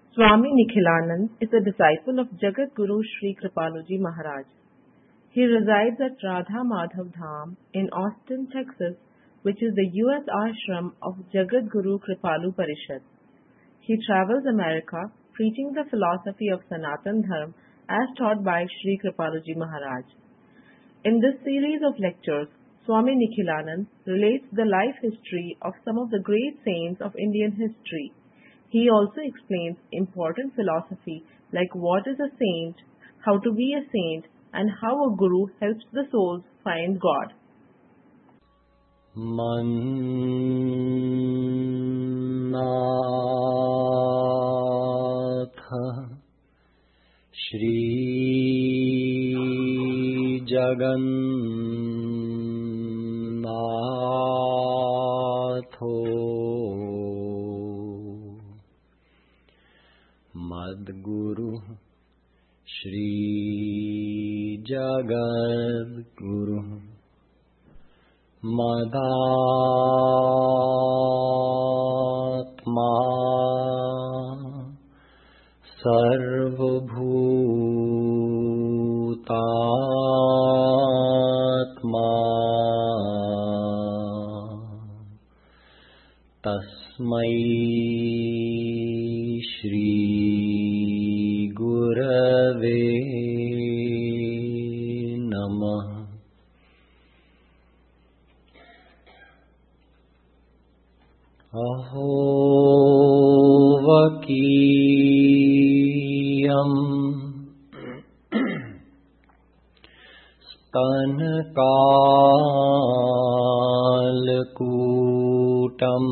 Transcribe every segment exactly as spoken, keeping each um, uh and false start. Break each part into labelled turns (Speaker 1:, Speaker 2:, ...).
Speaker 1: Swami Nikhilanand is a disciple of Jagat Guru Sri Kripaluji Maharaj. He resides at Radha Madhav Dham in Austin, Texas, which is the U S ashram of Jagat Guru Kripalu Parishad. He travels America preaching the philosophy of Sanatan Dharma as taught by Sri Kripaluji Maharaj. In this series of lectures, Swami Nikhilanand relates the life history of some of the great saints of Indian history. He also explains important philosophy like what is a saint, how to be a saint, and how a guru helps the souls find God.
Speaker 2: Mannatha Shri Jagannatho Madguru Shri Jagadguru Madatma Sarvabhutatma Tasmai Shri Gurave Namah. Aho vakiyam stankalkutam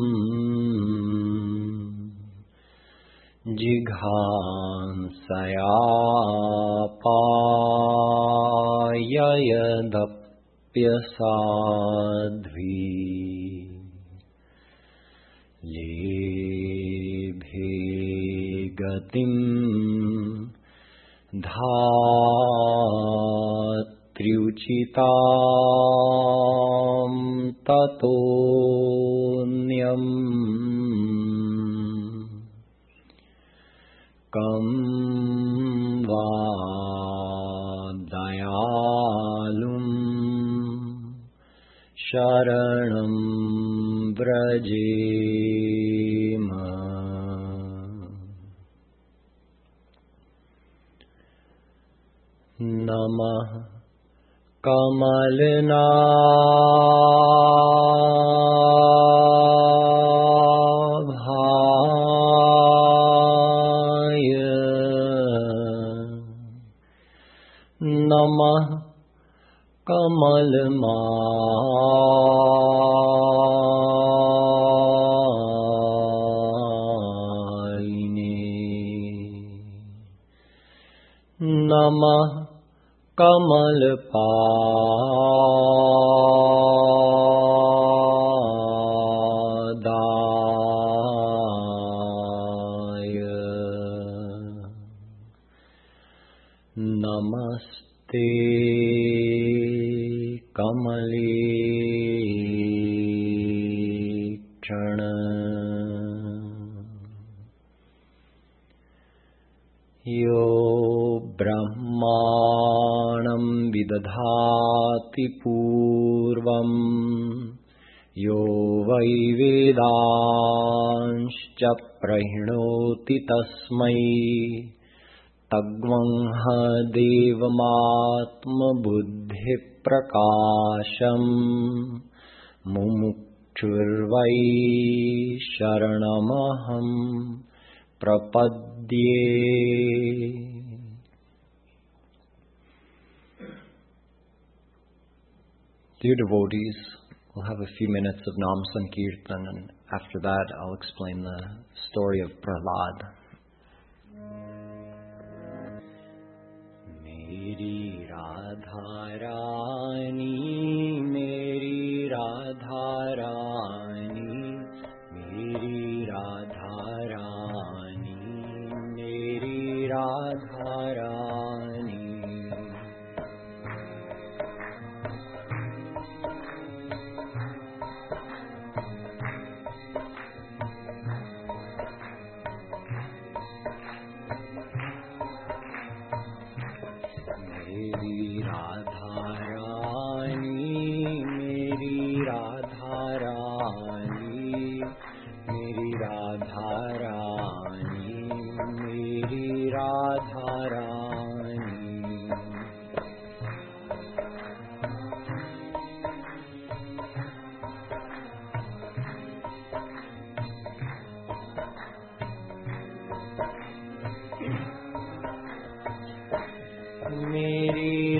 Speaker 2: jighansayapayayadapyasadhvi lebhe gatim dhatriuchitam tatonyam kam vadayalum sharanam vrajema. Namah Kamalnabhaya Namah Kamalmaline Namah Kamalpadaya Namaste Kamale Chana. Yo Brahmanam vidadhati purvam yo vai vedanscha prahinoti tasmai tagvangha devamatma buddhi prakasham mumukchurvai sharanamaham prapadye. Dear devotees, we'll have a few minutes of Nam Sankirtan, and after that I'll explain the story of Prahlad. Meri Radha Rani, Meri Radha Rani, Meri Radha Rani, Meri Radha Rani.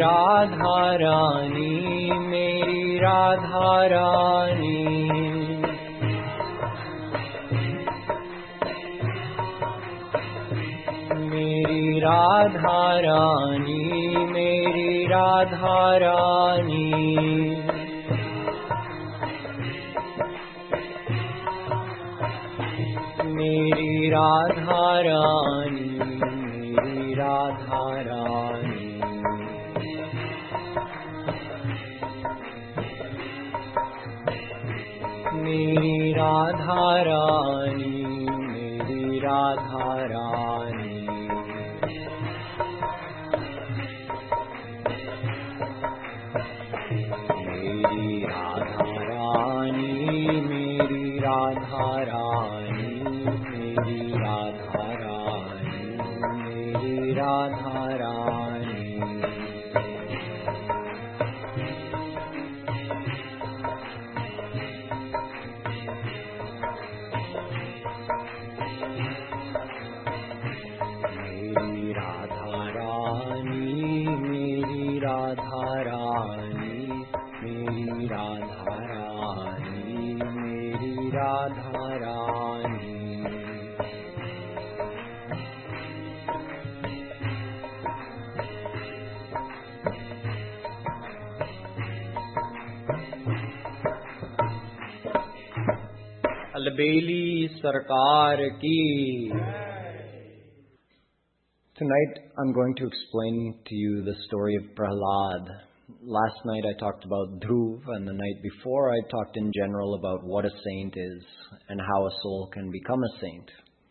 Speaker 2: Radha Rani मेरी राधा रानी मेरी राधा रानी मेरी राधा रानी मेरी राधा रानी मेरी राधा रानी मेरी राधा रानी मेरी राधा रानी मेरी राधा रानी मेरी राधा रानी मेरी राधा रानी मेरी राधा रानी मेरी राधा रानी मेरी राधा रानी मेरी राधा रानी मेरी राधा रानी अलबेली सरकार की. Tonight I'm going to explain to you the story of Prahlad. Last night I talked about Dhruv, and the night before I talked in general about what a saint is and how a soul can become a saint.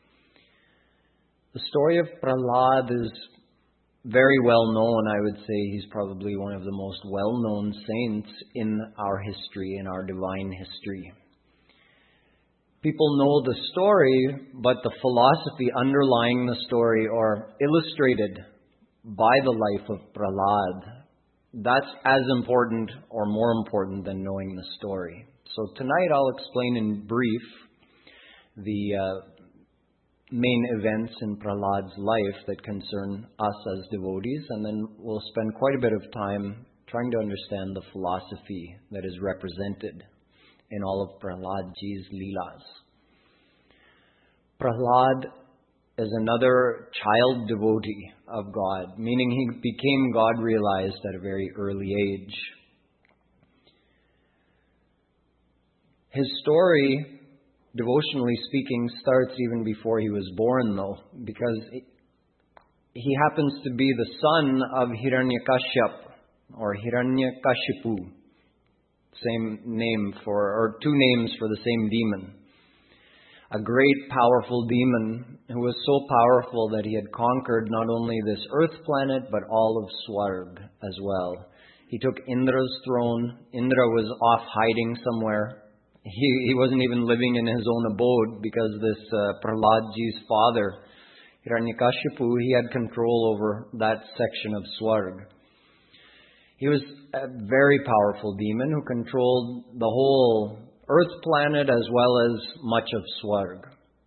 Speaker 2: The story of Prahlad is very well known. I would say he's probably one of the most well-known saints in our history, in our divine history. People know the story, but the philosophy underlying the story or illustrated by the life of Prahlad, that's as important or more important than knowing the story. So tonight I'll explain in brief the uh, main events in Prahlad's life that concern us as devotees, and then we'll spend quite a bit of time trying to understand the philosophy that is represented in all of Prahladji's Leelas. Prahlad is another child devotee of God, meaning he became God-realized at a very early age. His story, devotionally speaking, starts even before he was born, though, because he happens to be the son of Hiranyakashyap, or Hiranyakashipu, same name for, or two names for the same demon. A great, powerful demon who was so powerful that he had conquered not only this earth planet, but all of Swarg as well. He took Indra's throne. Indra was off hiding somewhere. He, he wasn't even living in his own abode because this uh, Prahladji's father, Hiranyakashipu, he had control over that section of Swarg. He was a very powerful demon who controlled the whole earth planet as well as much of Swarg.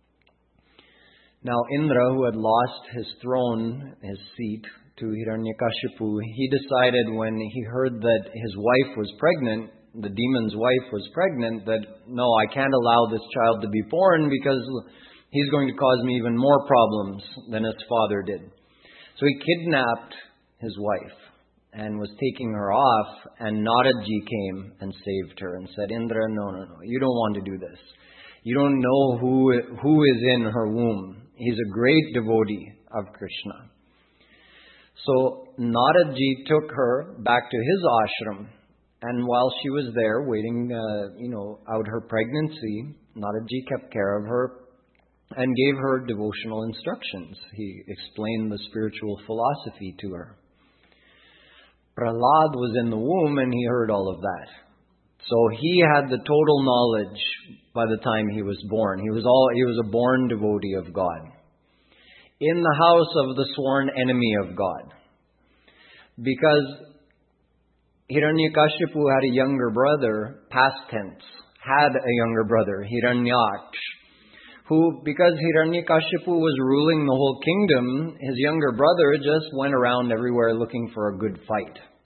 Speaker 2: Now Indra, who had lost his throne, his seat, to Hiranyakashipu, he decided when he heard that his wife was pregnant, the demon's wife was pregnant, that no, I can't allow this child to be born because he's going to cause me even more problems than his father did. So he kidnapped his wife and was taking her off, and Naradji came and saved her and said, Indra, no, no, no, you don't want to do this. You don't know who who is in her womb. He's a great devotee of Krishna. So Naradji took her back to his ashram, and while she was there waiting, uh, you know, out her pregnancy, Naradji kept care of her and gave her devotional instructions. He explained the spiritual philosophy to her. Prahlad was in the womb and he heard all of that. So he had the total knowledge by the time he was born. He was all he was a born devotee of God. In the house of the sworn enemy of God. Because Hiranyakashipu had a younger brother, past tense, had a younger brother, Hiranyaksh, who, because Hiranyakashipu was ruling the whole kingdom, his younger brother just went around everywhere looking for a good fight.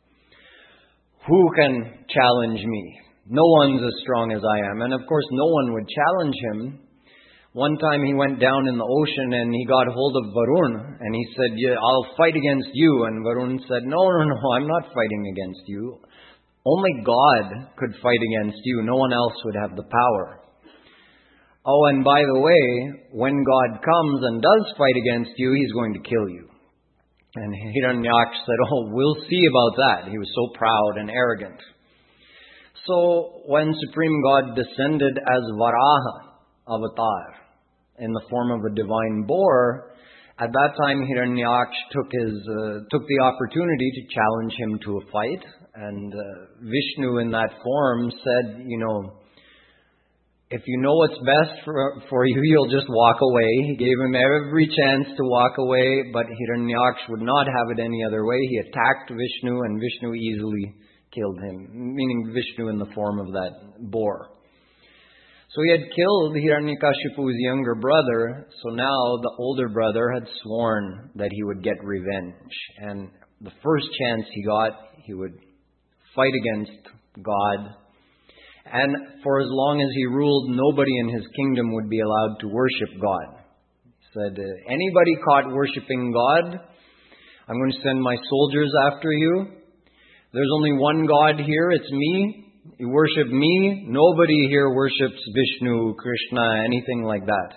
Speaker 2: who can challenge me? No one's as strong as I am. And of course, no one would challenge him. One time he went down in the ocean and he got hold of Varun and he said, yeah, I'll fight against you. And Varun said, no, no, no, I'm not fighting against you. Only God could fight against you. No one else would have the power. Oh, and by the way, when God comes and does fight against you, He's going to kill you. And Hiranyaksh said, oh, we'll see about that. He was so proud and arrogant. So when Supreme God descended as Varaha avatar in the form of a divine boar, at that time Hiranyaksh took his uh, took the opportunity to challenge him to a fight. And uh, Vishnu in that form said, you know, if you know what's best for, for you, you'll just walk away. He gave him every chance to walk away, but Hiranyaksh would not have it any other way. He attacked Vishnu, and Vishnu easily killed him, meaning Vishnu in the form of that boar. So he had killed Hiranyakashipu's younger brother, so now the older brother had sworn that he would get revenge. And the first chance he got, he would fight against God. And for as long as he ruled, nobody in his kingdom would be allowed to worship God. He said, anybody caught worshiping God, I'm going to send my soldiers after you. There's only one God here, it's me. You worship me. Nobody here worships Vishnu, Krishna, anything like that.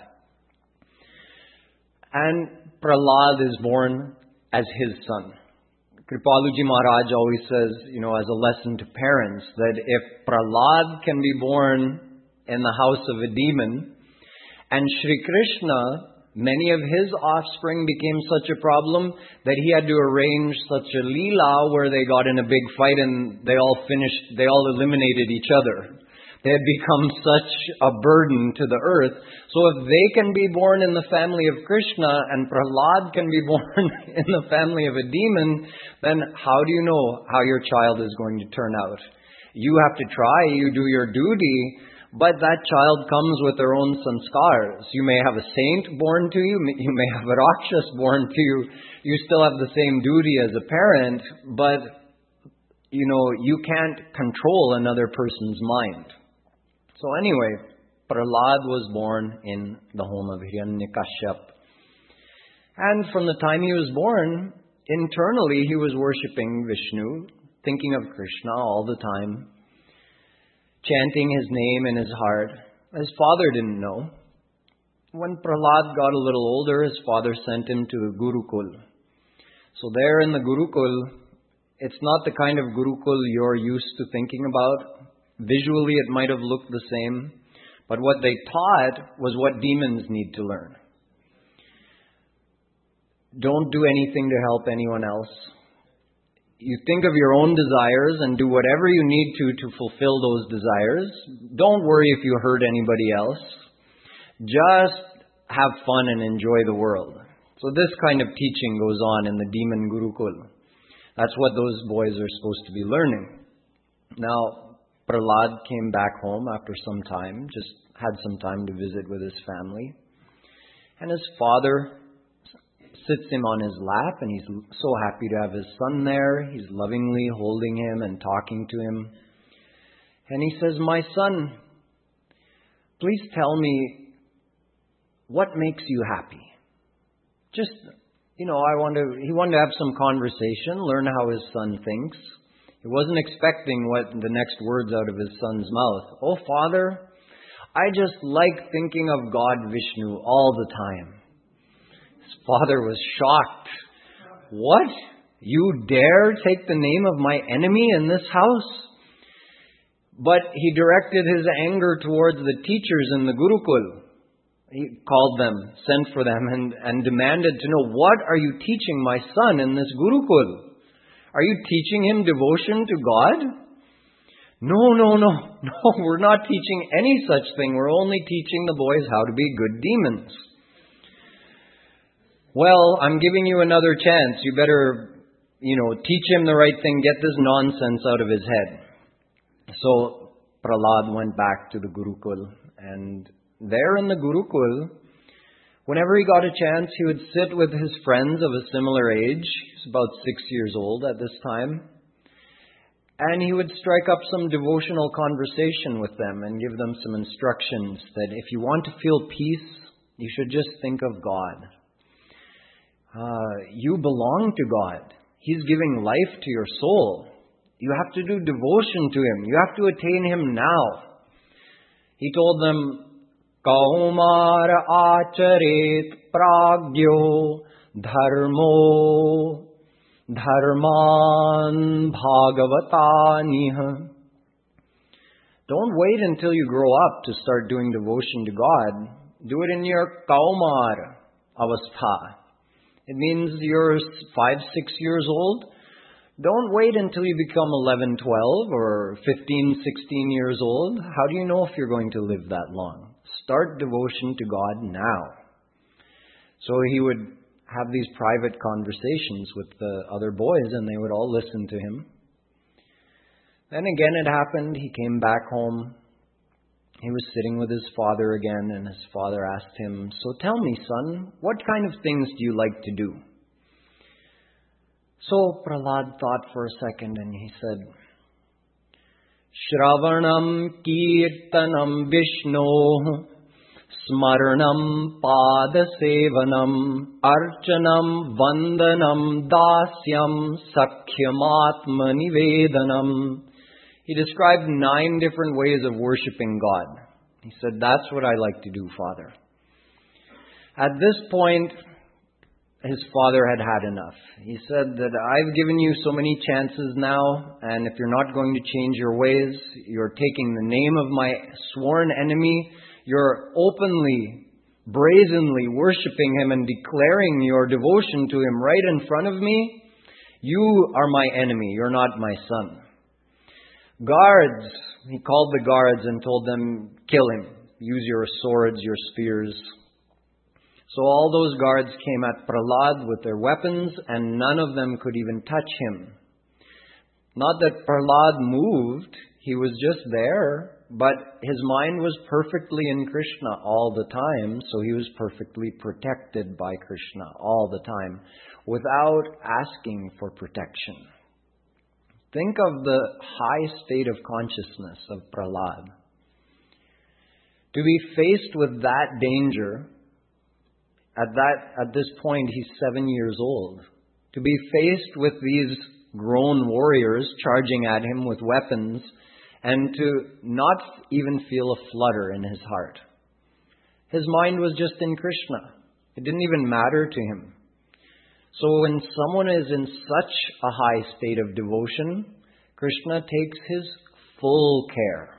Speaker 2: And Prahlad is born as his son. Kripaluji Maharaj always says, you know, as a lesson to parents, that if Prahlad can be born in the house of a demon, and Shri Krishna, many of his offspring became such a problem that he had to arrange such a leela where they got in a big fight and they all finished, they all eliminated each other. They had become such a burden to the earth. So if they can be born in the family of Krishna and Prahlad can be born in the family of a demon, then how do you know how your child is going to turn out? You have to try, you do your duty, but that child comes with their own sanskars. You may have a saint born to you, you may have a rakshas born to you. You still have the same duty as a parent, but you know, you can't control another person's mind. So anyway, Prahlad was born in the home of Hiranyakashyap. And from the time he was born, internally he was worshipping Vishnu, thinking of Krishna all the time, chanting his name in his heart. His father didn't know. When Prahlad got a little older, his father sent him to the Gurukul. So there in the Gurukul, it's not the kind of Gurukul you're used to thinking about. Visually, it might have looked the same, but what they taught was what demons need to learn. Don't do anything to help anyone else. You think of your own desires and do whatever you need to to fulfill those desires. Don't worry if you hurt anybody else. Just have fun and enjoy the world. So this kind of teaching goes on in the demon Gurukul. That's what those boys are supposed to be learning. Now, Prahlad came back home after some time, just had some time to visit with his family. And his father sits him on his lap, and he's so happy to have his son there. He's lovingly holding him and talking to him. And he says, my son, please tell me what makes you happy. Just, you know, I want to, he wanted to have some conversation, learn how his son thinks. He wasn't expecting what the next words out of his son's mouth. Oh, Father, I just like thinking of God Vishnu all the time. His father was shocked. What? You dare take the name of my enemy in this house? But he directed his anger towards the teachers in the Gurukul. He called them, sent for them, and, and demanded to know, what are you teaching my son in this Gurukul? Are you teaching him devotion to God? No, no, no. No, we're not teaching any such thing. We're only teaching the boys how to be good demons. Well, I'm giving you another chance. You better, you know, teach him the right thing. Get this nonsense out of his head. So Prahlad went back to the Gurukul. And there in the Gurukul, whenever he got a chance, he would sit with his friends of a similar age. He was about six years old at this time. And he would strike up some devotional conversation with them and give them some instructions that if you want to feel peace, you should just think of God. Uh, you belong to God. He's giving life to your soul. You have to do devotion to Him. You have to attain Him now. He told them, Kaumara acharet pragyo dharmo dharman bhagavataniha. Don't wait until you grow up to start doing devotion to God. Do it in your kaumar avastha. It means you're five, six years old. Don't wait until you become eleven, twelve, or fifteen, sixteen years old. How do you know if you're going to live that long? Start devotion to God now. So he would have these private conversations with the other boys, and they would all listen to him. Then again it happened. He came back home. He was sitting with his father again, and his father asked him, so tell me, son, what kind of things do you like to do? So Prahlad thought for a second, and he said, Shravanam Kirtanam Vishno Smaranam Padasevanam Archanam Vandanam Dasyam Sakhyamatma Nivedanam. He described nine different ways of worshipping God. He said, that's what I like to do, Father. At this point, his father had had enough. He said that I've given you so many chances now, and if you're not going to change your ways, you're taking the name of my sworn enemy, you're openly, brazenly worshipping him and declaring your devotion to him right in front of me, you are my enemy, you're not my son. Guards, he called the guards and told them, kill him, use your swords, your spears. So all those guards came at Prahlad with their weapons, and none of them could even touch him. Not that Prahlad moved, he was just there, but his mind was perfectly in Krishna all the time, so he was perfectly protected by Krishna all the time, without asking for protection. Think of the high state of consciousness of Prahlad. To be faced with that danger, At that, at this point, he's seven years old. To be faced with these grown warriors charging at him with weapons, and to not even feel a flutter in his heart. His mind was just in Krishna. It didn't even matter to him. So when someone is in such a high state of devotion, Krishna takes his full care.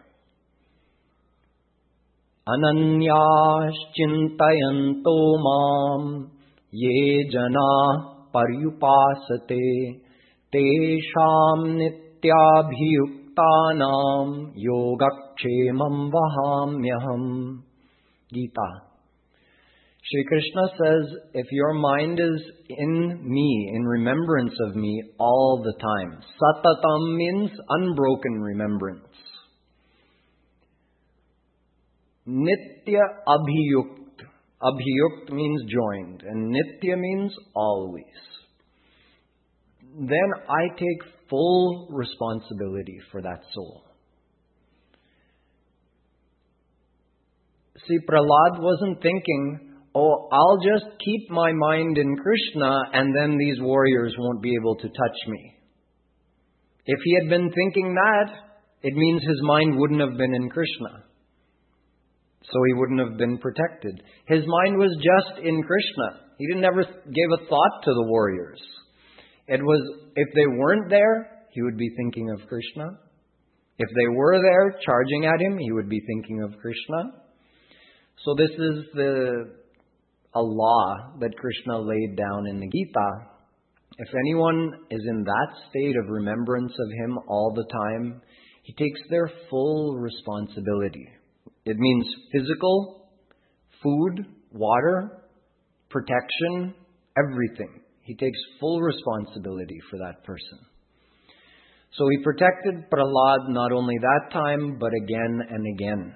Speaker 2: Ananyas chintayanto mam ye jana paryupasate tesham nityabhiyuktanam yogakshemam vahamyaham. Gita. Shri Krishna says, if your mind is in me, in remembrance of me all the time, satatam means unbroken remembrance. Nitya abhiyukt. Abhiyukt means joined, and nitya means always. Then I take full responsibility for that soul. See, Prahlad wasn't thinking, oh, I'll just keep my mind in Krishna and then these warriors won't be able to touch me. If he had been thinking that, it means his mind wouldn't have been in Krishna. So he wouldn't have been protected. His mind was just in Krishna. He didn't ever give a thought to the warriors. It was, if they weren't there, he would be thinking of Krishna. If they were there charging at him, he would be thinking of Krishna. So this is the a law that Krishna laid down in the Gita. If anyone is in that state of remembrance of him all the time, he takes their full responsibility. It means physical, food, water, protection, everything. He takes full responsibility for that person. So he protected Prahlad not only that time, but again and again.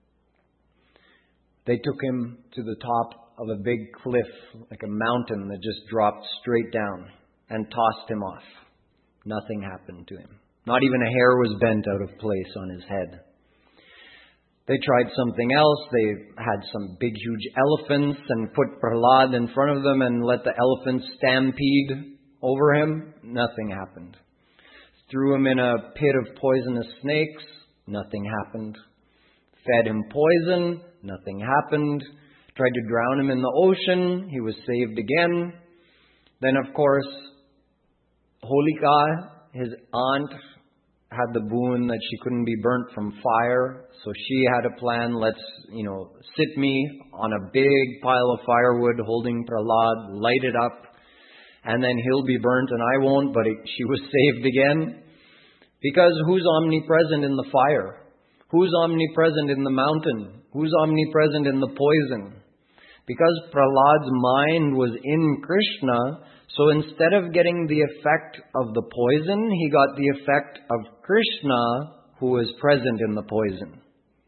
Speaker 2: They took him to the top of a big cliff, like a mountain that just dropped straight down, and tossed him off. Nothing happened to him. Not even a hair was bent out of place on his head. They tried something else. They had some big, huge elephants and put Prahlad in front of them and let the elephants stampede over him. Nothing happened. Threw him in a pit of poisonous snakes. Nothing happened. Fed him poison. Nothing happened. Tried to drown him in the ocean. He was saved again. Then, of course, Holika, his aunt, had the boon that she couldn't be burnt from fire. So she had a plan. Let's, you know, sit me on a big pile of firewood holding Prahlad, light it up, and then he'll be burnt and I won't. But it, she was saved again. Because who's omnipresent in the fire? Who's omnipresent in the mountain? Who's omnipresent in the poison? Because Prahlad's mind was in Krishna, so instead of getting the effect of the poison, he got the effect of Krishna, who was present in the poison.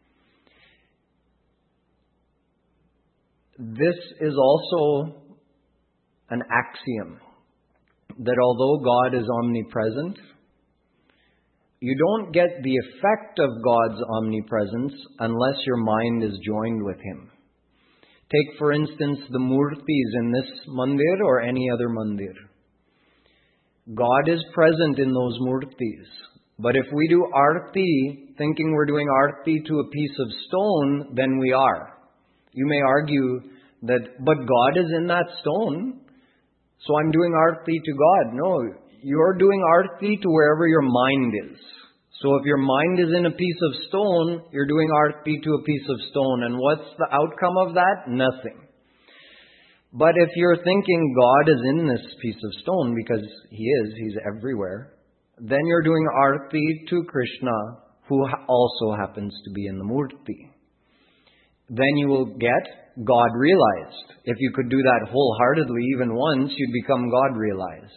Speaker 2: This is also an axiom, that although God is omnipresent, you don't get the effect of God's omnipresence unless your mind is joined with Him. Take, for instance, the murtis in this mandir or any other mandir. God is present in those murtis. But if we do arti, thinking we're doing arti to a piece of stone, then we are. You may argue that, but God is in that stone, so I'm doing arti to God. No, you're doing arti to wherever your mind is. So if your mind is in a piece of stone, you're doing arti to a piece of stone. And what's the outcome of that? Nothing. But if you're thinking God is in this piece of stone, because He is, He's everywhere, then you're doing arti to Krishna, who also happens to be in the murti. Then you will get God realized. If you could do that wholeheartedly even once, you'd become God realized.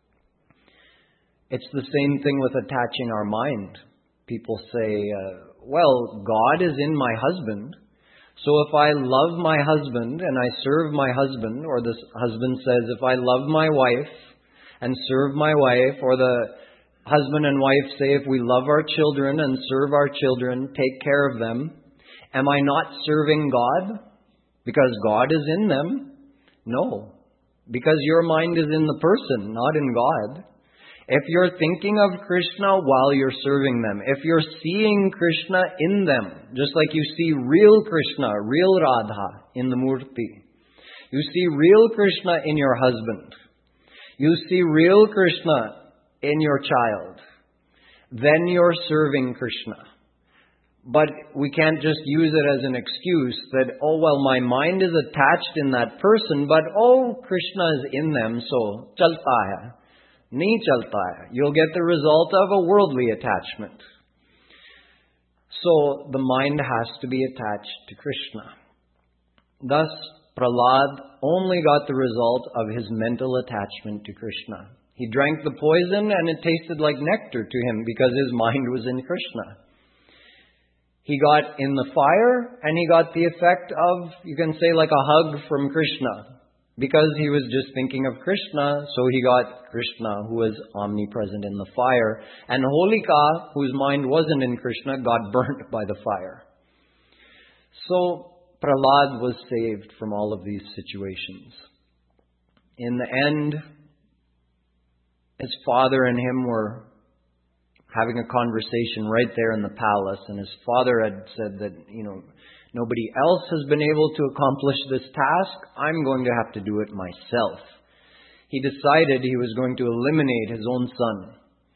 Speaker 2: It's the same thing with attaching our mind. People say, uh, well, God is in my husband. So if I love my husband and I serve my husband, or the husband says, if I love my wife and serve my wife, or the husband and wife say, if we love our children and serve our children, take care of them, am I not serving God? Because God is in them? No. Because your mind is in the person, not in God. If you're thinking of Krishna while you're serving them, if you're seeing Krishna in them, just like you see real Krishna, real Radha in the murti, you see real Krishna in your husband, you see real Krishna in your child, then you're serving Krishna. But we can't just use it as an excuse that, oh, well, my mind is attached in that person, but, oh, Krishna is in them, so chalta hai. Nahi chalta hai. You'll get the result of a worldly attachment. So the mind has to be attached to Krishna. Thus, Prahlad only got the result of his mental attachment to Krishna. He drank the poison and it tasted like nectar to him because his mind was in Krishna. He got in the fire and he got the effect of, you can say, like a hug from Krishna. Because he was just thinking of Krishna, so he got Krishna, who was omnipresent in the fire. And Holika, whose mind wasn't in Krishna, got burnt by the fire. So Prahlad was saved from all of these situations. In the end, his father and him were having a conversation right there in the palace, and his father had said that, you know, nobody else has been able to accomplish this task. I'm going to have to do it myself. He decided he was going to eliminate his own son.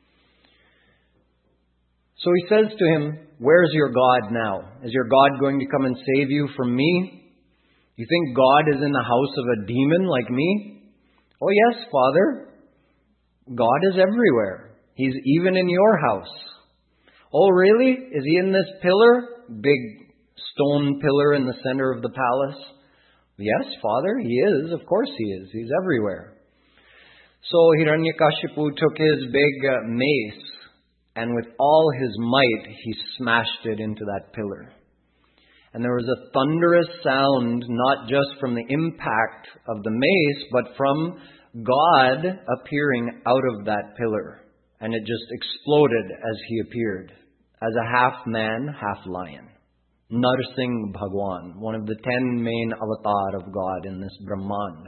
Speaker 2: So he says to him, where's your God now? Is your God going to come and save you from me? You think God is in the house of a demon like me? Oh yes, Father. God is everywhere. He's even in your house. Oh really? Is He in this pillar? Big stone pillar in the center of the palace? Yes, Father, He is. Of course He is. He's everywhere. So Hiranyakashipu took his big uh, mace, and with all his might, he smashed it into that pillar. And there was a thunderous sound, not just from the impact of the mace, but from God appearing out of that pillar. and it just exploded as he appeared, as a half man, half lion. Narsingh Bhagwan, one of the ten main avatar of God in this Brahman.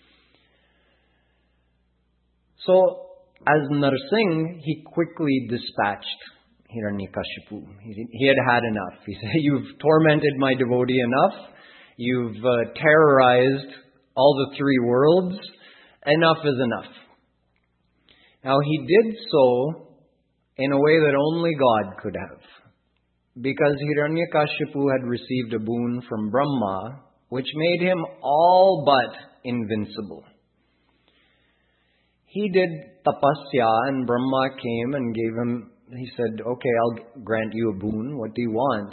Speaker 2: So, as Narsingh, he quickly dispatched Hiranyakashipu. He, he had had enough. He said, "You've tormented my devotee enough. You've uh, terrorized all the three worlds. Enough is enough." Now, he did so in a way that only God could have, because Hiranyakashipu had received a boon from Brahma, which made him all but invincible. He did tapasya, and Brahma came and gave him, he said, "Okay, I'll grant you a boon. What do you want?"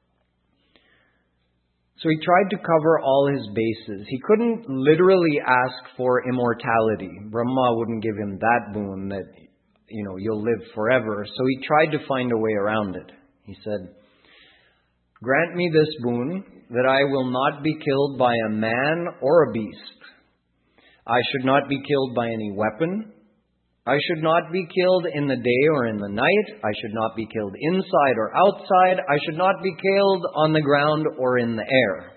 Speaker 2: So he tried to cover all his bases. He couldn't literally ask for immortality. Brahma wouldn't give him that boon that, you know, you'll live forever. So he tried to find a way around it. He said, "Grant me this boon, that I will not be killed by a man or a beast. I should not be killed by any weapon. I should not be killed in the day or in the night. I should not be killed inside or outside. I should not be killed on the ground or in the air."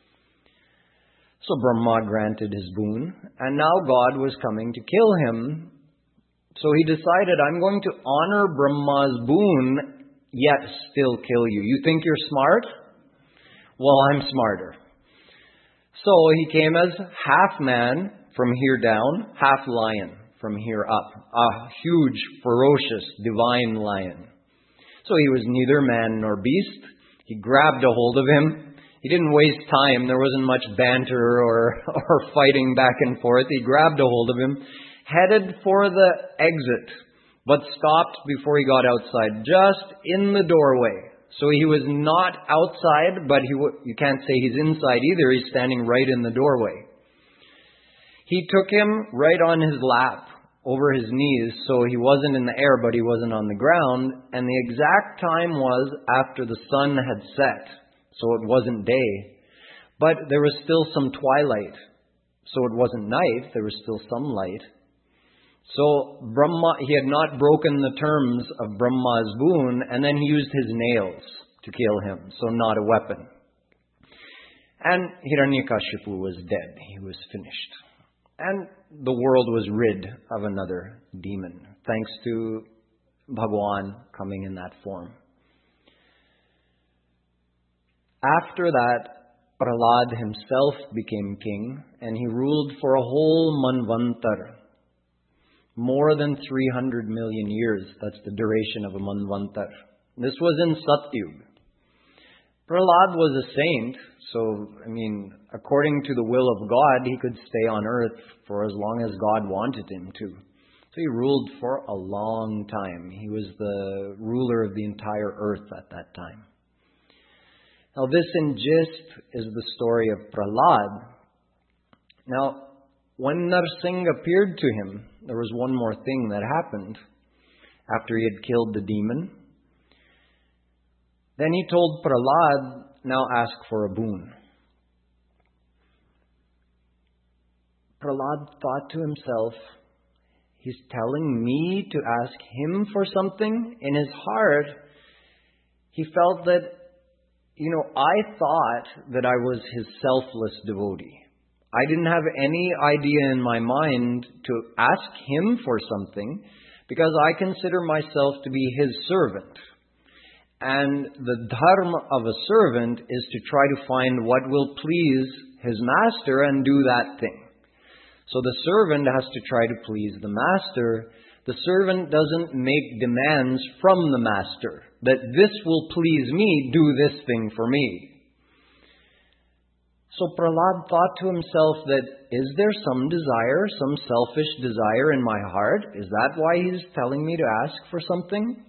Speaker 2: So Brahma granted his boon, and now God was coming to kill him. So he decided, "I'm going to honor Brahma's boon, yet still kill you. You think you're smart? Well, I'm smarter." So he came as half man from here down, half lion from here up. A huge, ferocious, divine lion. So he was neither man nor beast. He grabbed a hold of him. He didn't waste time. There wasn't much banter or, or fighting back and forth. He grabbed a hold of him, headed for the exit, but stopped before he got outside, just in the doorway. So he was not outside, but he w- you can't say he's inside either. He's standing right in the doorway. He took him right on his lap, over his knees, so he wasn't in the air, but he wasn't on the ground. And the exact time was after the sun had set, so it wasn't day. But there was still some twilight, so it wasn't night. There was still some light. So Brahma, he had not broken the terms of Brahma's boon, and then he used his nails to kill him, so not a weapon. And Hiranyakashipu was dead. He was finished. And the world was rid of another demon, thanks to Bhagwan coming in that form. After that, Prahlad himself became king, and he ruled for a whole Manvantar. More than three hundred million years. That's the duration of a Manvantar. This was in Satyug. Prahlad was a saint, so, I mean, according to the will of God, he could stay on earth for as long as God wanted him to. So he ruled for a long time. He was the ruler of the entire earth at that time. Now, this in gist is the story of Prahlad. Now, when Narsingh appeared to him, there was one more thing that happened after he had killed the demon. Then he told Prahlad, "Now ask for a boon." Prahlad thought to himself, he's telling me to ask him for something? In his heart, he felt that, you know, I thought that I was his selfless devotee. I didn't have any idea in my mind to ask him for something, because I consider myself to be his servant. And the dharma of a servant is to try to find what will please his master and do that thing. So the servant has to try to please the master. The servant doesn't make demands from the master that this will please me, do this thing for me. So Prahlad thought to himself that, is there some desire, some selfish desire in my heart? Is that why he's telling me to ask for something?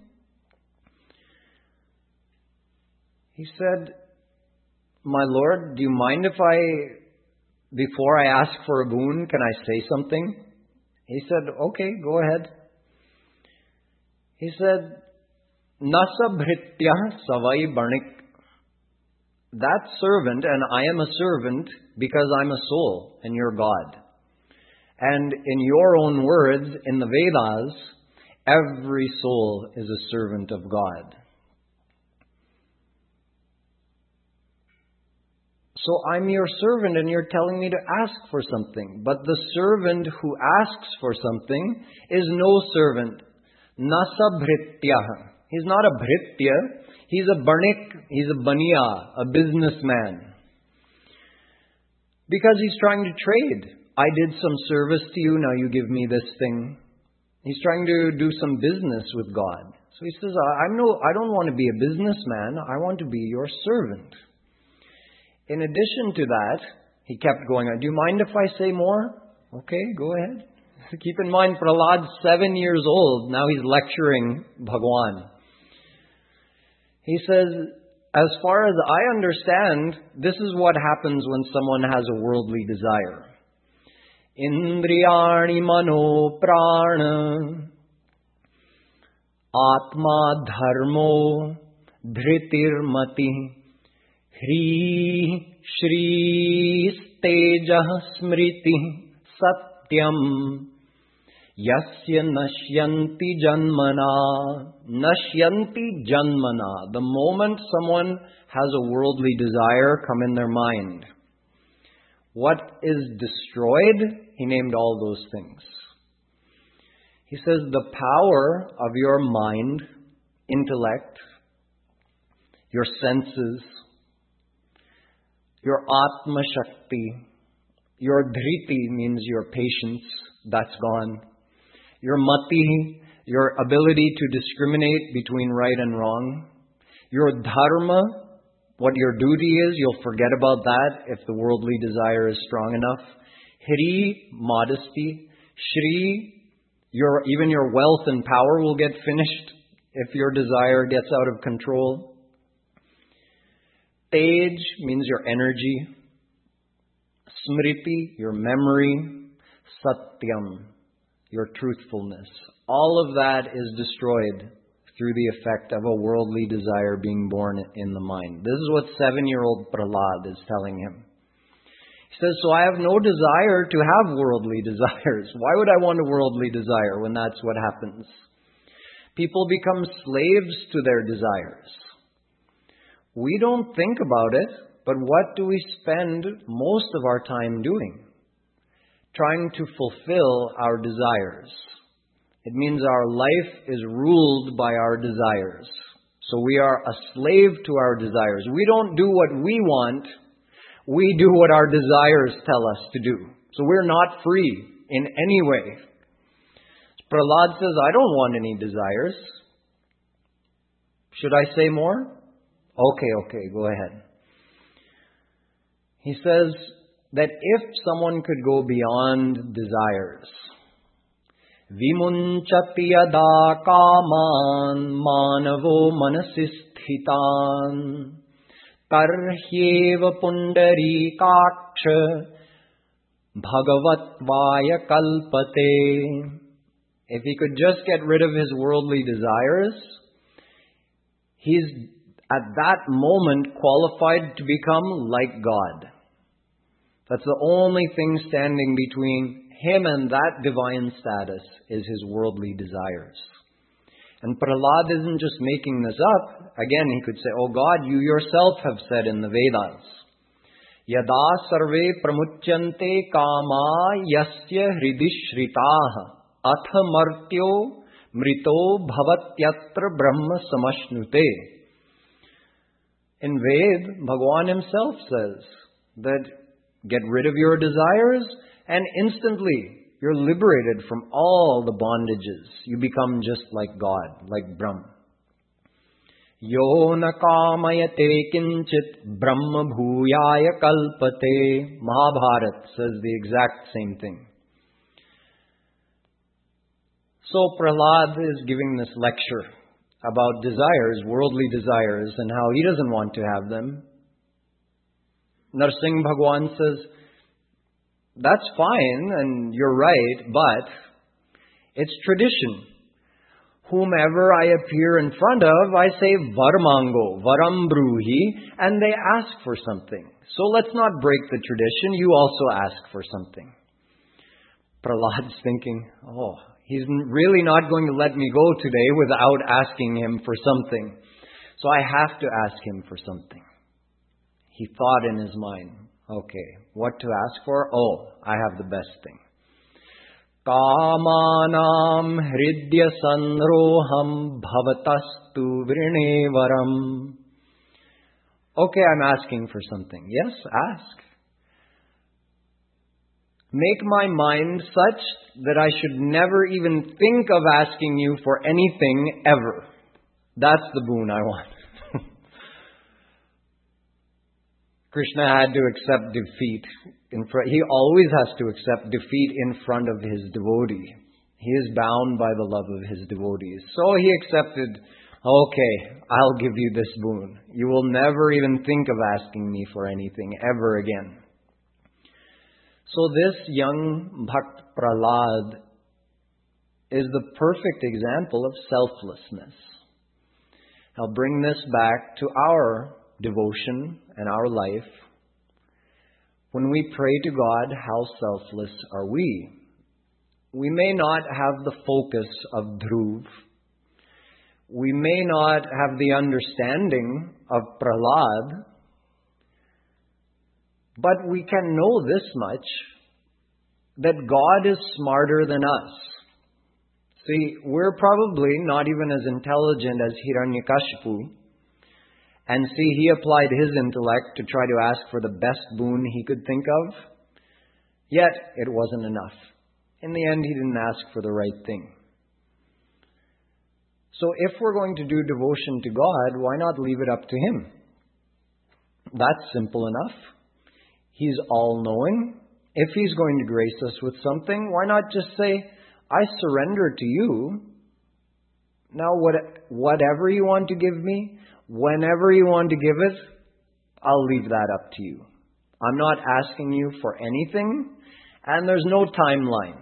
Speaker 2: He said, "My Lord, do you mind if I, before I ask for a boon, can I say something?" He said, "Okay, go ahead." He said, "Nasa bhritya savai barnik." That servant, and I am a servant because I'm a soul and you're God. And in your own words, in the Vedas, Every soul is a servant of God. So I'm your servant and you're telling me to ask for something. But the servant who asks for something is no servant. Nasa bhrityah. He's not a bhritya. He's a banik. He's a baniya, a businessman. Because he's trying to trade. I did some service to you, now you give me this thing. He's trying to do some business with God. So he says, I'm no, I don't want to be a businessman. I want to be your servant. In addition to that, he kept going on. Do you mind if I say more? Okay, go ahead. Keep in mind, Prahlad's seven years old. Now he's lecturing Bhagwan. He says, as far as I understand, this is what happens when someone has a worldly desire. Indriyani mano prana atma dharmo dhritir mati Hri Shri Stejah Smriti Satyam Yasya Nashyanti Janmana. Nashyanti Janmana. The moment someone has a worldly desire come in their mind, what is destroyed? He named all those things. He says the power of your mind, intellect, your senses, your Atma Shakti, your Dhriti means your patience, that's gone. Your Mati, your ability to discriminate between right and wrong. Your Dharma, what your duty is, you'll forget about that if the worldly desire is strong enough. Hri, modesty. Shri, your, even your wealth and power will get finished if your desire gets out of control. Tej means your energy. Smriti, your memory. Satyam, your truthfulness. All of that is destroyed through the effect of a worldly desire being born in the mind. This is what seven-year-old Prahlad is telling him. He says, so I have no desire to have worldly desires. Why would I want a worldly desire when that's what happens? People become slaves to their desires. We don't think about it, but what do we spend most of our time doing? Trying to fulfill our desires. It means our life is ruled by our desires. So we are a slave to our desires. We don't do what we want. We do what our desires tell us to do. So we're not free in any way. Prahlad says, I don't want any desires. Should I say more? Okay, okay, go ahead. He says that if someone could go beyond desires, Vimunchati yada kaman manavo manasisthitan tarhyeva pundari kaksha bhagavatvaya kalpate. If he could just get rid of his worldly desires, he's at that moment qualified to become like God. That's the only thing standing between him and that divine status is his worldly desires. And Prahlad isn't just making this up. Again, he could say, oh God, you yourself have said in the Vedas, Yada sarve pramuchyante kama yasya hridishritaha atha martyo mrito bhavatyatra brahma samashnute. In Ved, Bhagwan himself says that get rid of your desires and instantly you're liberated from all the bondages. You become just like God, like Brahma. Yo na kamayate kinchit brahma bhuyaya kalpate. Mahabharata says the exact same thing. So Prahlad is giving this lecture about desires, worldly desires, and how he doesn't want to have them. Narsingh Bhagwan says, that's fine and you're right, but it's tradition. Whomever I appear in front of, I say Varmango, Varam Bruhi, and they ask for something. So let's not break the tradition. You also ask for something. Prahlad's thinking, oh, he's really not going to let me go today without asking him for something. So I have to ask him for something. He thought in his mind, okay, what to ask for? Oh, I have the best thing. Kamanam hridya sanroham bhavatastu vrinevaram. Okay, I'm asking for something. Yes, ask. Make my mind such that I should never even think of asking you for anything ever. That's the boon I want. Krishna had to accept defeat. In front, he always has to accept defeat in front of his devotee. He is bound by the love of his devotees. So he accepted, okay, I'll give you this boon. You will never even think of asking me for anything ever again. So this young Bhakt Prahlad is the perfect example of selflessness. I'll bring this back to our devotion and our life. When we pray to God, how selfless are we? We may not have the focus of Dhruv. We may not have the understanding of Prahlad. But we can know this much, that God is smarter than us. See, we're probably not even as intelligent as Hiranyakashipu. And see, he applied his intellect to try to ask for the best boon he could think of. Yet, it wasn't enough. In the end, he didn't ask for the right thing. So if we're going to do devotion to God, why not leave it up to him? That's simple enough. He's all-knowing. If he's going to grace us with something, why not just say, I surrender to you. Now, what, whatever you want to give me, whenever you want to give it, I'll leave that up to you. I'm not asking you for anything, and there's no timeline.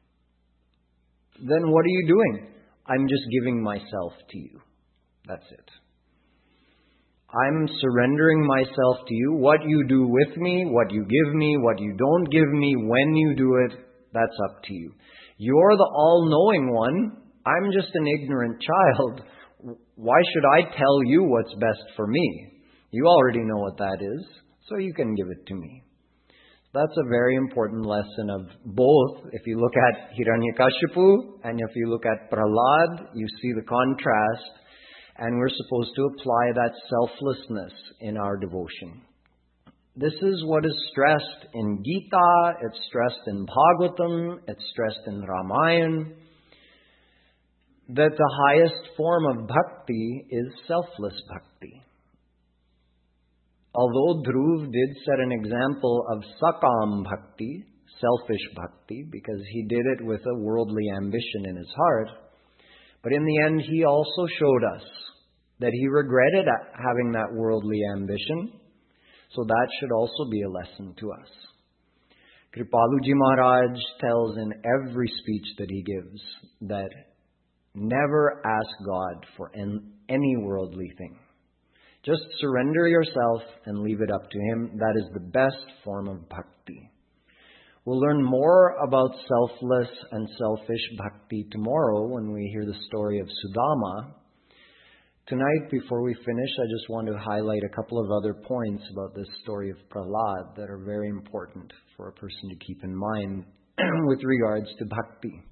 Speaker 2: Then what are you doing? I'm just giving myself to you. That's it. I'm surrendering myself to you. What you do with me, what you give me, what you don't give me, when you do it, that's up to you. You're the all-knowing one. I'm just an ignorant child. Why should I tell you what's best for me? You already know what that is, so you can give it to me. That's a very important lesson of both. If you look at Hiranyakashipu and if you look at Prahlad, you see the contrast. And we're supposed to apply that selflessness in our devotion. This is what is stressed in Gita, it's stressed in Bhagavatam, it's stressed in Ramayana, that the highest form of bhakti is selfless bhakti. Although Dhruv did set an example of sakam bhakti, selfish bhakti, because he did it with a worldly ambition in his heart, but in the end he also showed us that he regretted having that worldly ambition. So that should also be a lesson to us. Kripaluji Maharaj tells in every speech that he gives that never ask God for any worldly thing. Just surrender yourself and leave it up to him. That is the best form of bhakti. We'll learn more about selfless and selfish bhakti tomorrow when we hear the story of Sudama. Tonight, before we finish, I just want to highlight a couple of other points about this story of Prahlad that are very important for a person to keep in mind with regards to bhakti.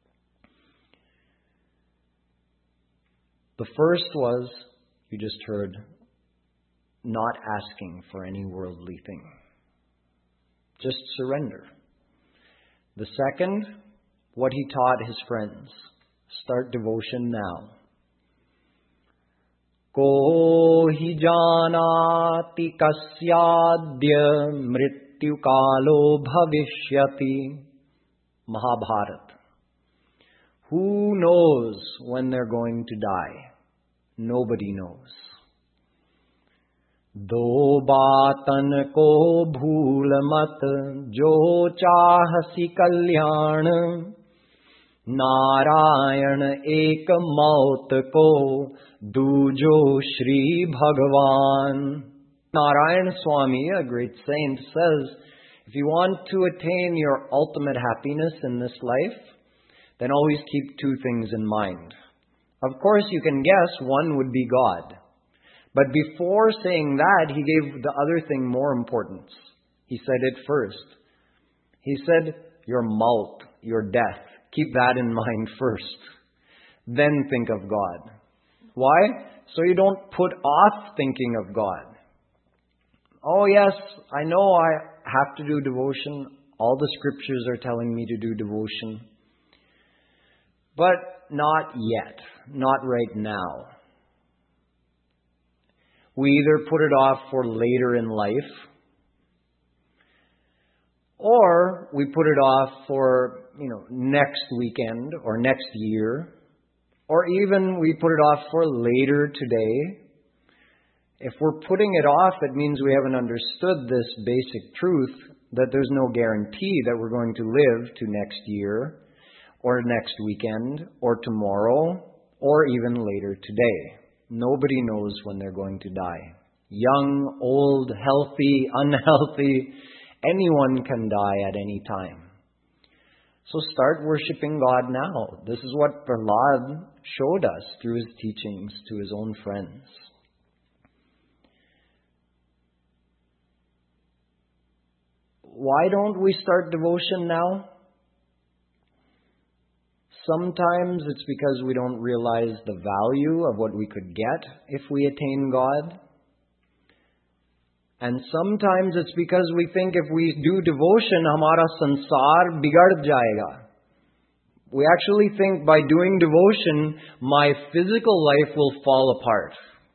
Speaker 2: The first was, you just heard, not asking for any worldly thing. Just surrender. The second, what he taught his friends. Start devotion now. Ko hi janati kasyadya mrityu kalo bhavishyati. Mahabharata. Who knows when they're going to die? Nobody knows. Do batan ko bhool mat jo chahasi kalyan. Narayan ek maut ko dujo Shri Bhagavan. Narayan Swami, a great saint, says, If you want to attain your ultimate happiness in this life, then always keep two things in mind. Of course, you can guess one would be God. But before saying that, he gave the other thing more importance. He said it first. He said, your maut, your death. Keep that in mind first. Then think of God. Why? So you don't put off thinking of God. Oh yes, I know I have to do devotion. All the scriptures are telling me to do devotion. But not yet. Not right now. We either put it off for later in life, or we put it off for, you know, next weekend or next year, or even we put it off for later today. If we're putting it off, it means we haven't understood this basic truth that there's no guarantee that we're going to live to next year or next weekend or tomorrow or even later today. Nobody knows when they're going to die. Young, old, healthy, unhealthy, anyone can die at any time. So start worshiping God now. This is what Prahlad showed us through his teachings to his own friends. Why don't we start devotion now? Sometimes it's because we don't realize the value of what we could get if we attain God. And sometimes it's because we think if we do devotion, hamara sansar bigad jayega. We actually think by doing devotion, my physical life will fall apart.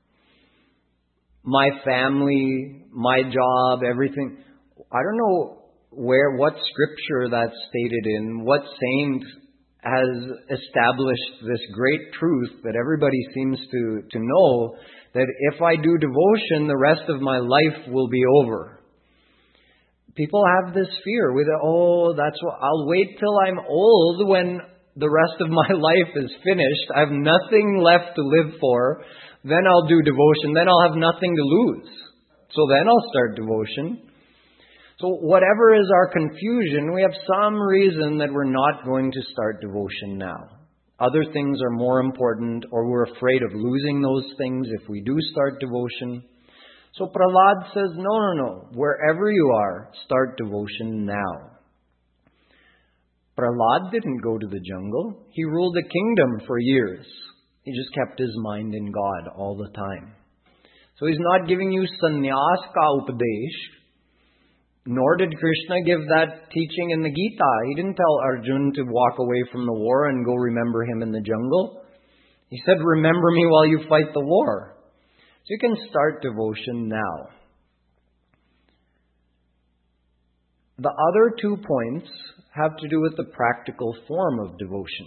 Speaker 2: My family, my job, everything. I don't know where, what scripture that's stated in, what saint has established this great truth that everybody seems to, to know, that if I do devotion, the rest of my life will be over. People have this fear with, oh, that's what, I'll wait till I'm old when the rest of my life is finished. I have nothing left to live for. Then I'll do devotion. Then I'll have nothing to lose. So then I'll start devotion. So whatever is our confusion, we have some reason that we're not going to start devotion now. Other things are more important, or we're afraid of losing those things if we do start devotion. So Prahlad says, no, no, no. Wherever you are, start devotion now. Prahlad didn't go to the jungle. He ruled a kingdom for years. He just kept his mind in God all the time. So he's not giving you sannyas ka upadesh. Nor did Krishna give that teaching in the Gita. He didn't tell Arjuna to walk away from the war and go remember him in the jungle. He said, remember me while you fight the war. So you can start devotion now. The other two points have to do with the practical form of devotion.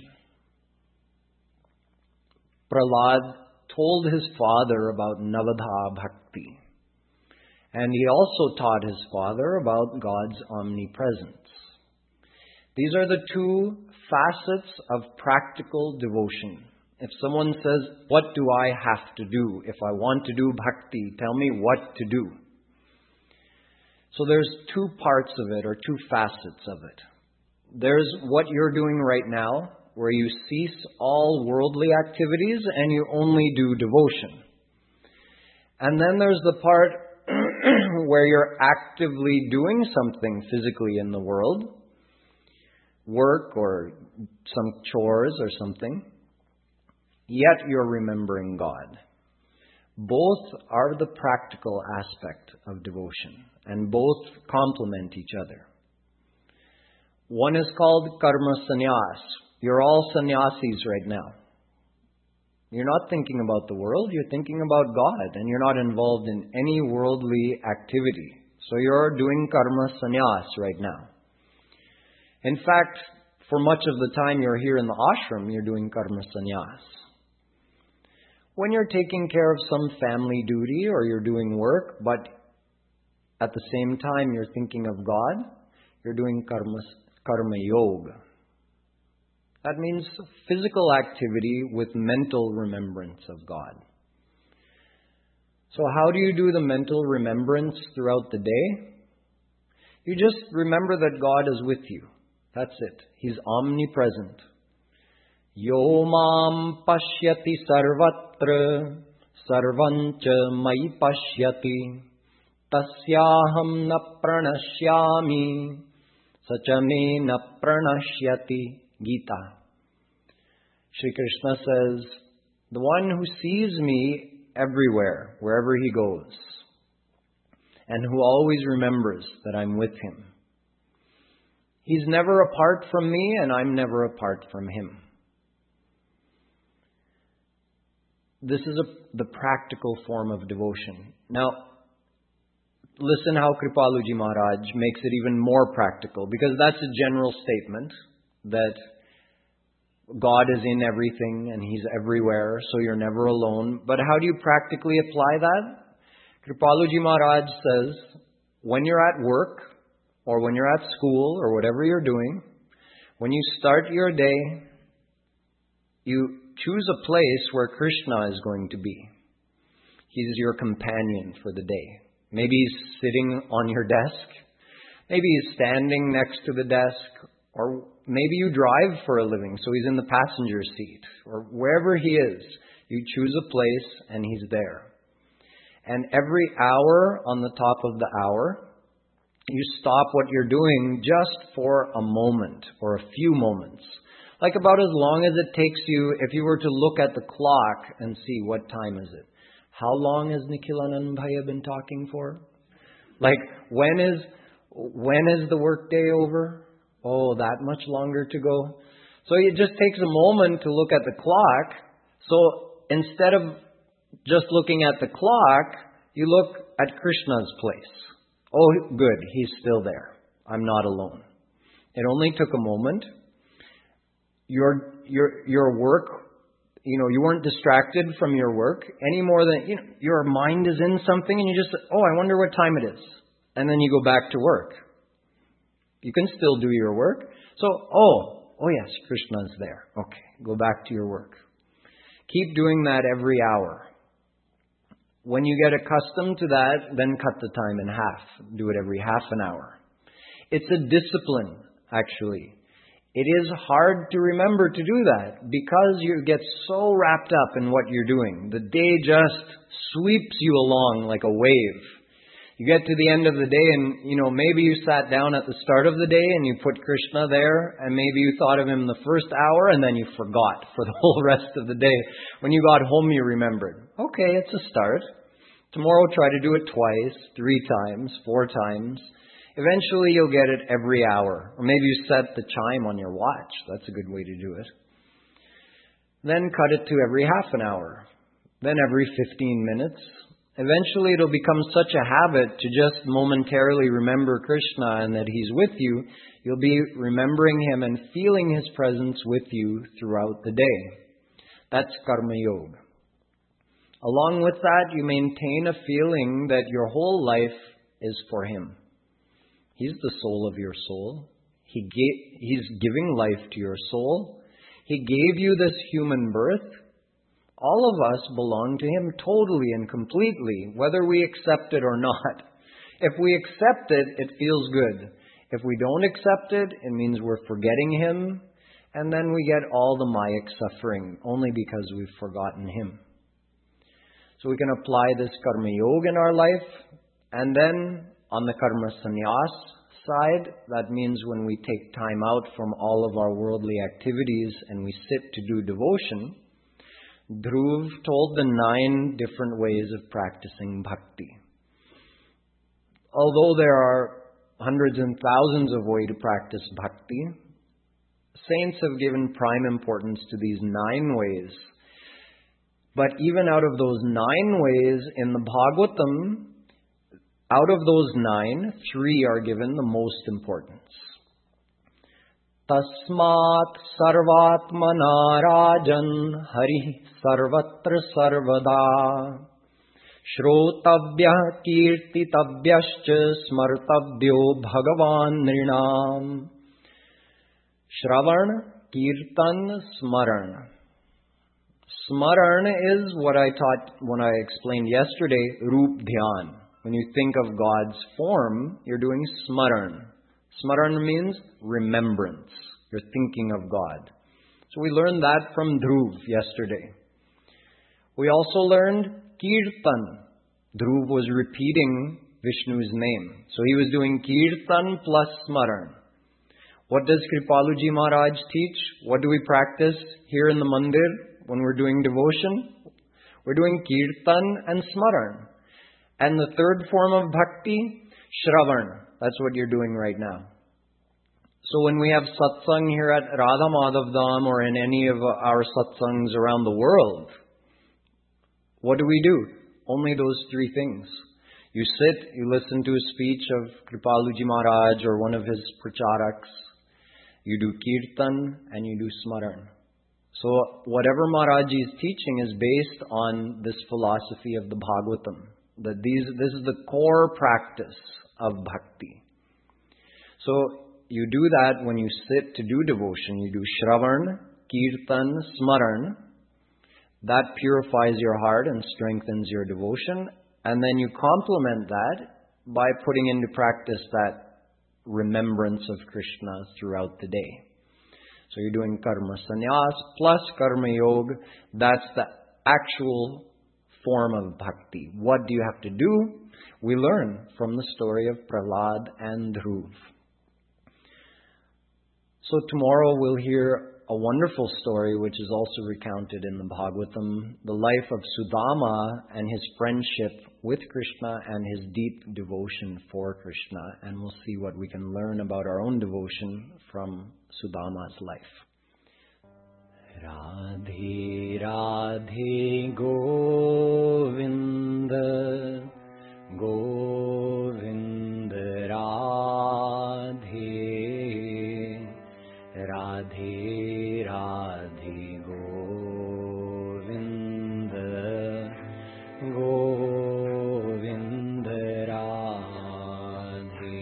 Speaker 2: Prahlad told his father about Navadha Bhakti. And he also taught his father about God's omnipresence. These are the two facets of practical devotion. If someone says, what do I have to do? If I want to do bhakti, tell me what to do. So there's two parts of it, or two facets of it. There's what you're doing right now, where you cease all worldly activities and you only do devotion. And then there's the part where you're actively doing something physically in the world, work or some chores or something, yet you're remembering God. Both are the practical aspect of devotion, and both complement each other. One is called karma sannyas. You're all sannyasis right now. You're not thinking about the world, you're thinking about God, and you're not involved in any worldly activity. So you're doing karma sannyas right now. In fact, for much of the time you're here in the ashram, you're doing karma sannyas. When you're taking care of some family duty or you're doing work, but at the same time you're thinking of God, you're doing karma, karma yoga. That means physical activity with mental remembrance of God. So how do you do the mental remembrance throughout the day? You just remember that God is with you. That's it. He's omnipresent. Yo mam pashyati sarvatra sarvancha mai pashyati tasyaham na pranashyami sachame na pranashyati. Gita. Shri Krishna says, the one who sees me everywhere, wherever he goes, and who always remembers that I'm with him. He's never apart from me, and I'm never apart from him. This is a, the practical form of devotion. Now, listen how Kripaluji Maharaj makes it even more practical, because that's a general statement that God is in everything and He's everywhere, so you're never alone. But how do you practically apply that? Kripaluji Maharaj says, when you're at work, or when you're at school, or whatever you're doing, when you start your day, you choose a place where Krishna is going to be. He's your companion for the day. Maybe He's sitting on your desk. Maybe He's standing next to the desk. Or maybe you drive for a living, so He's in the passenger seat. Or wherever He is, you choose a place and He's there. And every hour on the top of the hour, you stop what you're doing just for a moment or a few moments. Like about as long as it takes you, if you were to look at the clock and see what time is it. How long has Nikhilanand Bhaiya been talking for? Like, when is when is the workday over? Oh, that much longer to go. So it just takes a moment to look at the clock. So instead of just looking at the clock, you look at Krishna's place. Oh, good, He's still there. I'm not alone. It only took a moment. Your your your work, you know, you weren't distracted from your work any more than, you know, your mind is in something and you just, oh, I wonder what time it is. And then you go back to work. You can still do your work. So, oh, oh yes, Krishna's there. Okay, go back to your work. Keep doing that every hour. When you get accustomed to that, then cut the time in half. Do it every half an hour. It's a discipline, actually. It is hard to remember to do that because you get so wrapped up in what you're doing. The day just sweeps you along like a wave. You get to the end of the day and, you know, maybe you sat down at the start of the day and you put Krishna there and maybe you thought of Him the first hour and then you forgot for the whole rest of the day. When you got home, you remembered. Okay, it's a start. Tomorrow, try to do it twice, three times, four times. Eventually, you'll get it every hour. Or maybe you set the chime on your watch. That's a good way to do it. Then cut it to every half an hour. Then every fifteen minutes. Eventually, it'll become such a habit to just momentarily remember Krishna and that He's with you. You'll be remembering Him and feeling His presence with you throughout the day. That's Karma Yoga. Along with that, you maintain a feeling that your whole life is for Him. He's the soul of your soul. He gave, He's giving life to your soul. He gave you this human birth. All of us belong to Him totally and completely, whether we accept it or not. If we accept it, it feels good. If we don't accept it, it means we're forgetting Him, and then we get all the Mayic suffering, only because we've forgotten Him. So we can apply this Karma Yoga in our life, and then on the Karma Sannyas side, that means when we take time out from all of our worldly activities and we sit to do devotion, Dhruv told the nine different ways of practicing bhakti. Although there are hundreds and thousands of ways to practice bhakti, saints have given prime importance to these nine ways. But even out of those nine ways in the Bhagavatam, out of those nine, three are given the most importance. Tasmat sarvatmana rajan hari sarvatra sarvada shrotavya kirtitavyascha smartavyo bhagavan nrinam. Shravan, Kirtan, Smaran. Smaran is what I taught when I explained yesterday, Roop Dhyan, When you think of God's form, you're doing smaran. Smaran means remembrance. You're thinking of God. So we learned that from Dhruv yesterday. We also learned Kirtan. Dhruv was repeating Vishnu's name. So he was doing Kirtan plus Smaran. What does Kripaluji Maharaj teach? What do we practice here in the mandir when we're doing devotion? We're doing Kirtan and Smaran. And the third form of bhakti, Shravan. That's what you're doing right now. So when we have satsang here at Radha Madhav Dham or in any of our satsangs around the world, what do we do? Only those three things. You sit, you listen to a speech of Kripaluji Maharaj or one of his pracharaks. You do kirtan and you do smaran. So whatever Maharaji is teaching is based on this philosophy of the Bhagavatam. That these, this is the core practice of bhakti. So you do that when you sit to do devotion. You do Shravan, Kirtan, Smaran. That purifies your heart and strengthens your devotion. And then you complement that by putting into practice that remembrance of Krishna throughout the day. So you're doing Karma Sannyas plus Karma Yoga. That's the actual form of bhakti. What do you have to do? We learn from the story of Prahlad and Dhruv. So tomorrow we'll hear a wonderful story which is also recounted in the Bhagavatam, the life of Sudama and his friendship with Krishna and his deep devotion for Krishna. And we'll see what we can learn about our own devotion from Sudama's life. Radhe Radhe Govinda Govinda Radhe Radhe Radhe Govinda Govinda Radhe.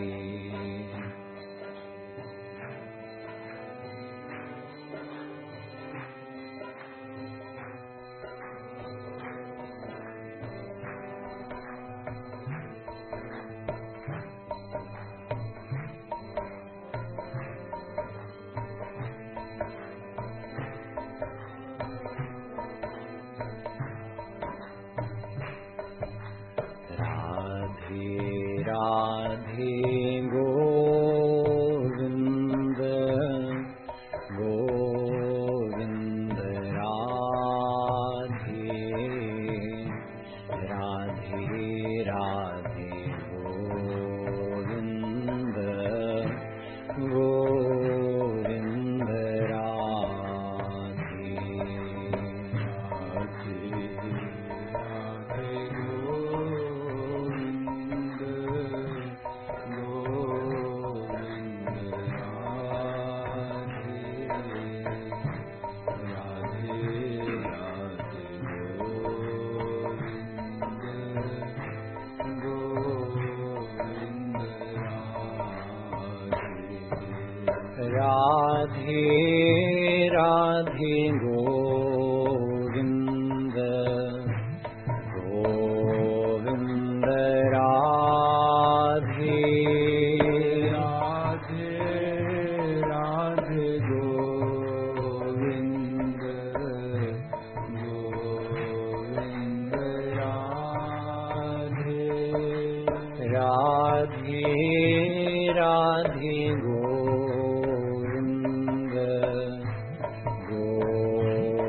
Speaker 2: Radhe Govinda Govinda Radhe Radhe Radhe Govinda Govinda Radhe Radhe Radhe Govinda Govinda Radhe Radhe Radhe Govinda Govinda Radhe Radhe Radhe Govinda Govinda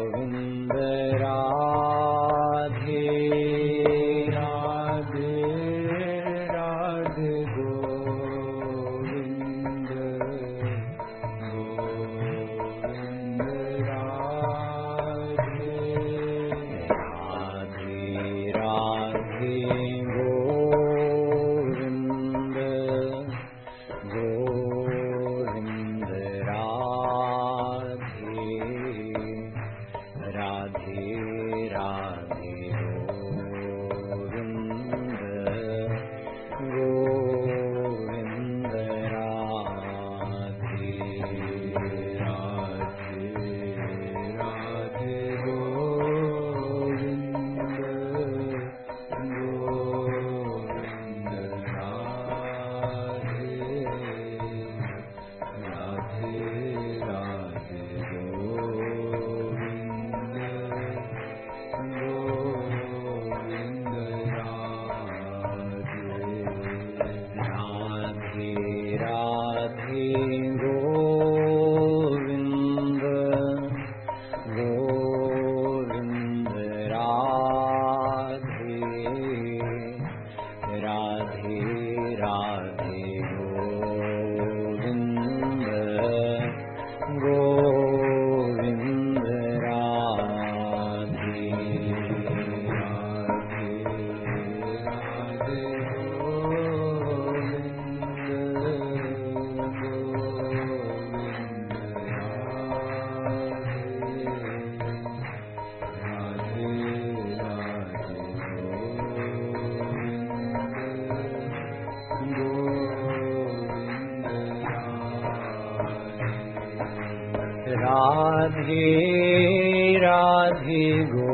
Speaker 2: Radhe Radhe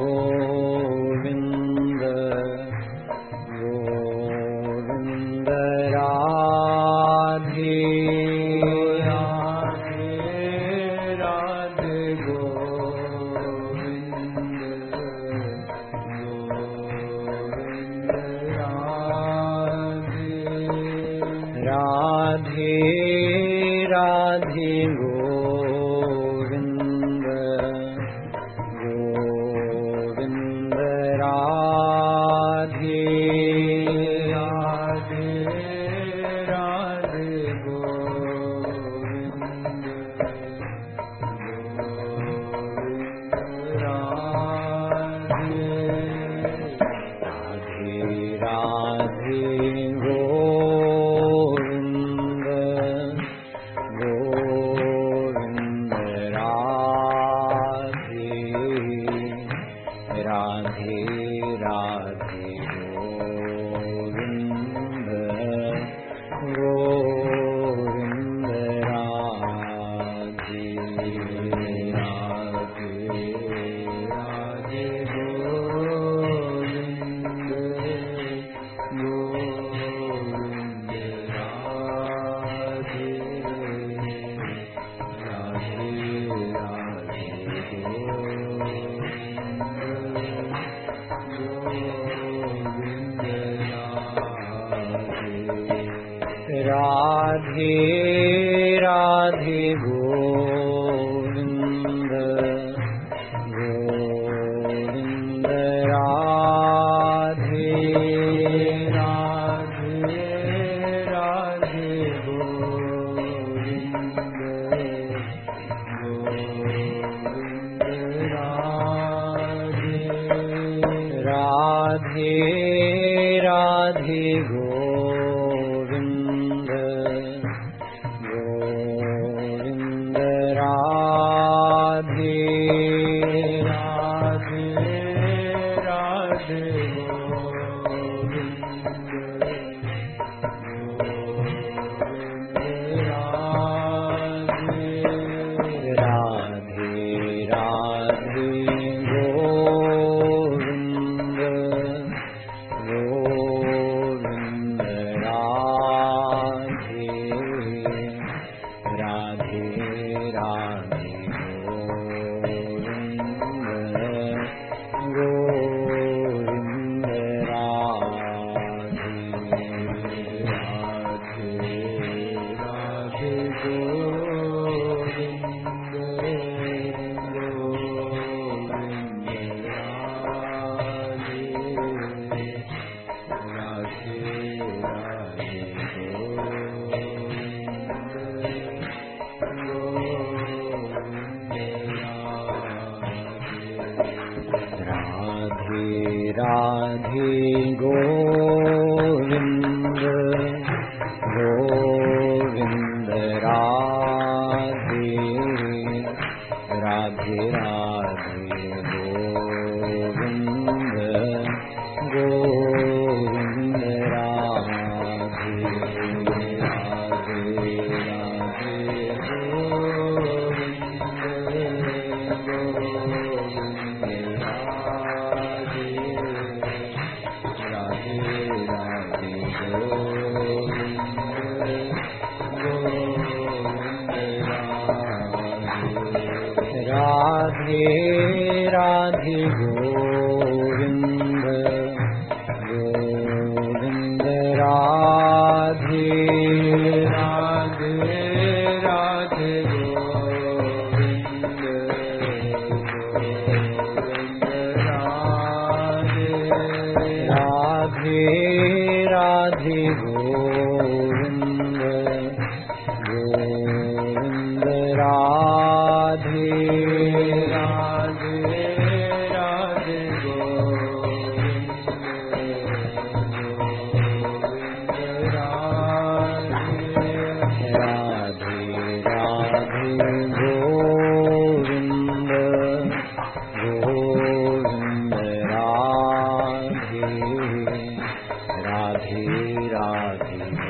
Speaker 2: Govind Govind Radhe Radhe Govind Govind Radhe Radhe Radhe Govind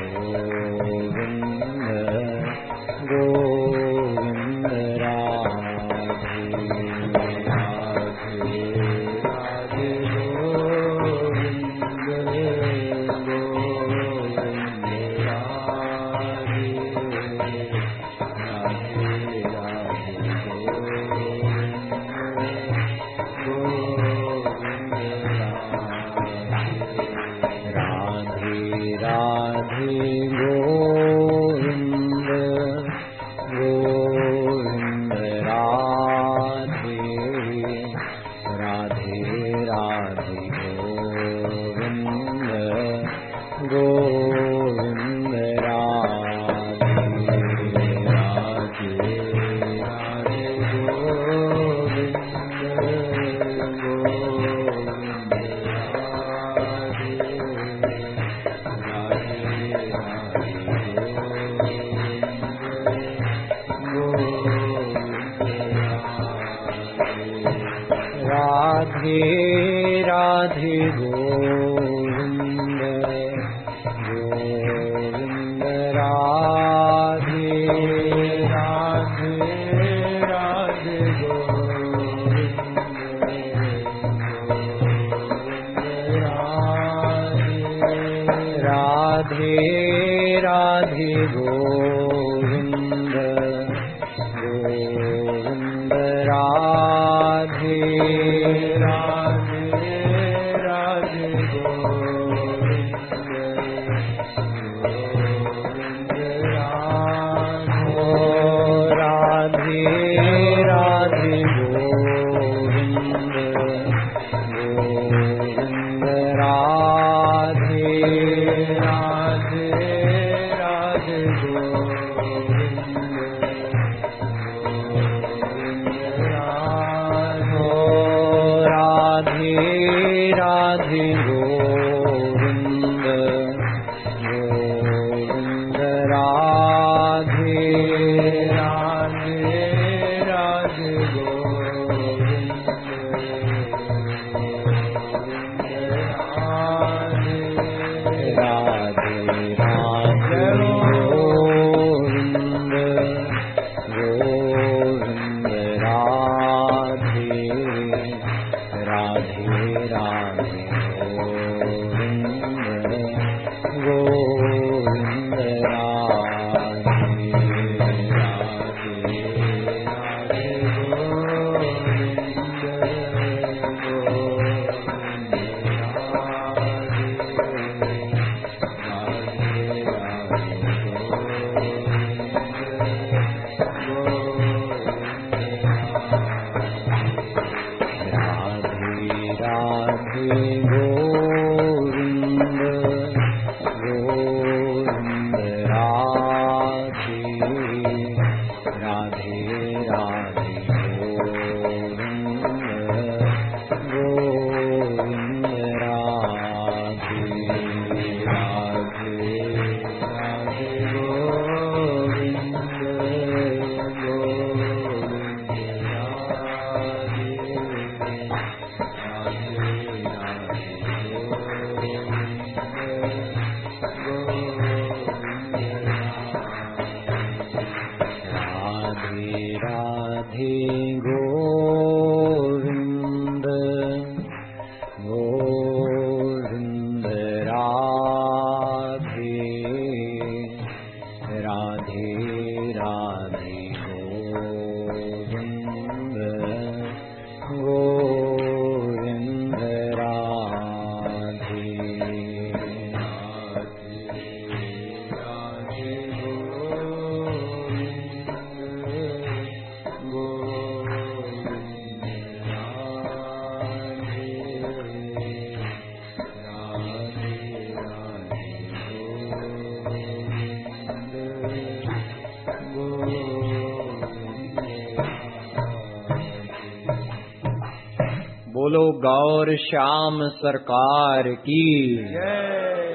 Speaker 2: Govind Govind Radhe Radhe Radhe Govind Govind Radhe Radhe Radhe Govind Radhe Radhe Govind Govind Radhe Radhe Radhe Govind Radhe Radhe Govind Govind Radhe Radhe Radhe Govind Govind Radhe Radhe Radhe
Speaker 3: बोलो गौर श्याम सरकार की जय।